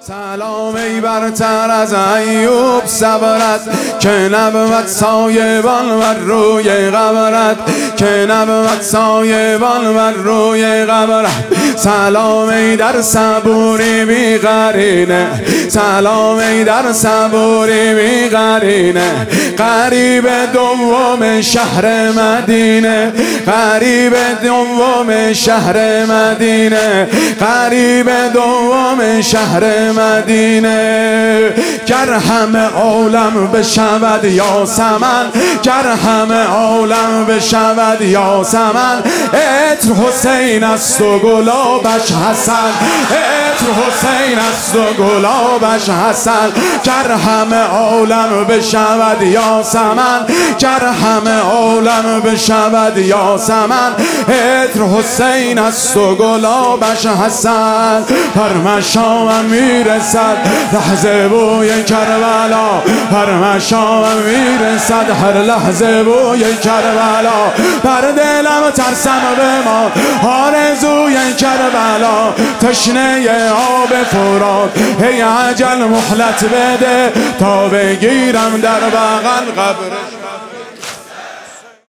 سلام ای برتر از ایوب صبرت که نبود سایبان بر روی قبرت، که نبود سایبان بر روی قبرت. سلام ای در صبوری بی قرینه، سلام ای در صبوری بی قرینه. غریب دوم شهر مدینه، غریب دوم شهر مدینه، غریب دوم شهر مدینه. گر همه عالم بشود یاسمن، گر همه عالم بشود یاسمن. عطر حسین است و گلابش حسن، عطر حسین است و گلابش حسن. گر همه عالم بشود یاسمن، گر همه عالم بشود یاسمن. عطر حسین است و گلابش حسن. هر مشامم میرسد لحظه بوی کربلا، هر مشامم میرسد هر لحظه بوی کربلا. بر دلم ترسم بمان آرزوی کربلا، تشنه آب فرات ای اجل مهلت بده تا بگیرم در بغل قبرش.